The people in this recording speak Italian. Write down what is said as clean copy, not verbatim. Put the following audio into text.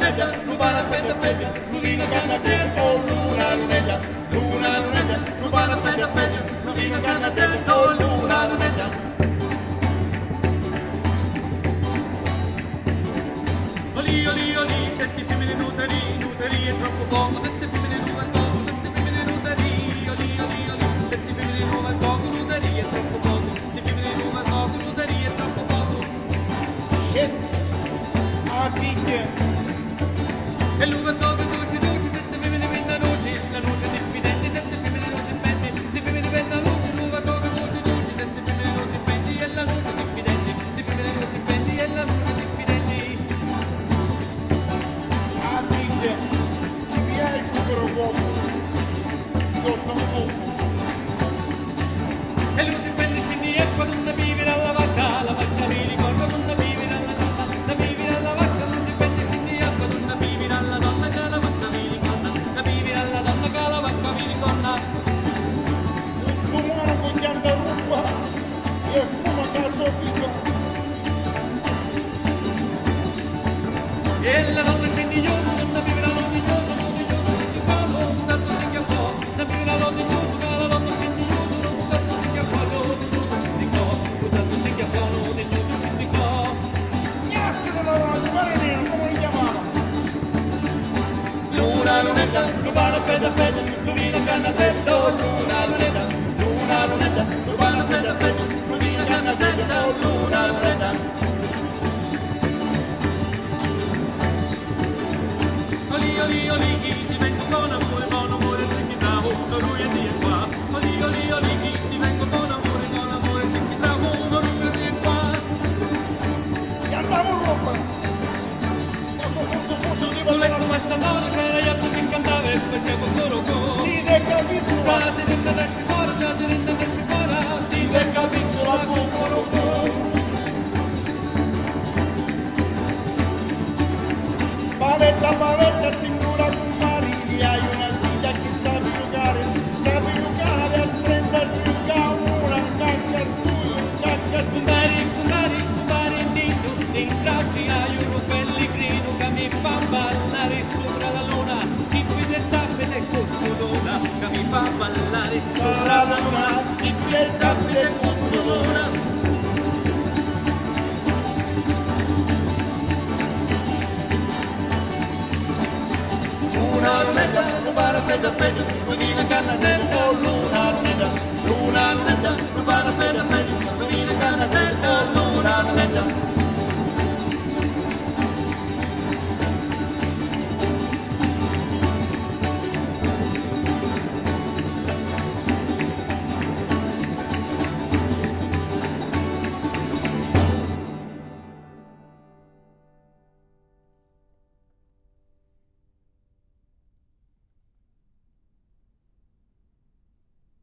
lunetta, rubana fetta fetta, luna canna dentro, oh luna lunetta, rubana fetta fetta, luna canna dentro, oh luna lunetta. Oli, oli, oli, sette femmine nuteri, nuteri è troppo poco, sette femmine nuove al poco, sette femmine nuteri, oli, oli, oli, sette femmine nuove al poco, nuteri è troppo poco, sette femmine nuove al poco, nuteri è troppo poco. Shit, a figlia. E l'uva tocca dolce, dolce, sette femmine penna luce, la luce diffidente, sette femmine luce impendi, sette femmine penna luce, l'uva tocca dolce, dolce, sette femmine luce impendi, e la luce diffidente, sette femmine luce impendi, e la luce diffidente. A figlia, ci piace un poco, costa un poco. E luce impendi, scendi acqua, non vivi dalla vacca mi ricorda, non vivi dalla donna, la vivi dalla vacca, luce impendi, scendi acqua, non vivi dalla donna, che la vacca mi ricorda, la vivi dalla donna, che la vacca mi ricorda. Un sumano con pianta rumba e fuma caso picco. E la donna scendigliosa, non vive la lodigliosa, senti quello, tanto si chiamò, non vive la lodigliosa, che la donna scendigliosa, non tanto si chiamò, lodigliosa, sindicò, tanto si chiamò, lodigliosa, sindicò. Gnasca della donna, marinero, come li chiamava? Luna lunetta, rubana fetta fetta, lumina canna dentro, luna lunetta, rubana fetta fetta, lumina canna dentro, luna lunetta. Oli, oli, oli, ti vengo con amore, senti bravo, lui è di qua. Oli, oli, oli, ti vengo con amore, senti bravo, lui è di qua. E andiamo in roba. Non è come a San Paolo, c'era Iatto che cantava e faceva coro coro. Si de capizzola. Già ti rende da scipora, già ti rende da scipora, si De capizzola tu coro coro. Paletta, paletta, sicura con Maria, hai una figlia che sa giocare al 30 giuga una, cacca tu, cacca tu. Pumbari, nei bracci hai un pellegrino che mi fa ballare sopra la luna, chi qui le tappe le cozzolona, che mi fa ballare sopra la luna, chi qui le tappe le cozzolona. Luna lunetta, rubana fetta fetta, lumina canna dentro, luna lunetta, rubana fetta fetta.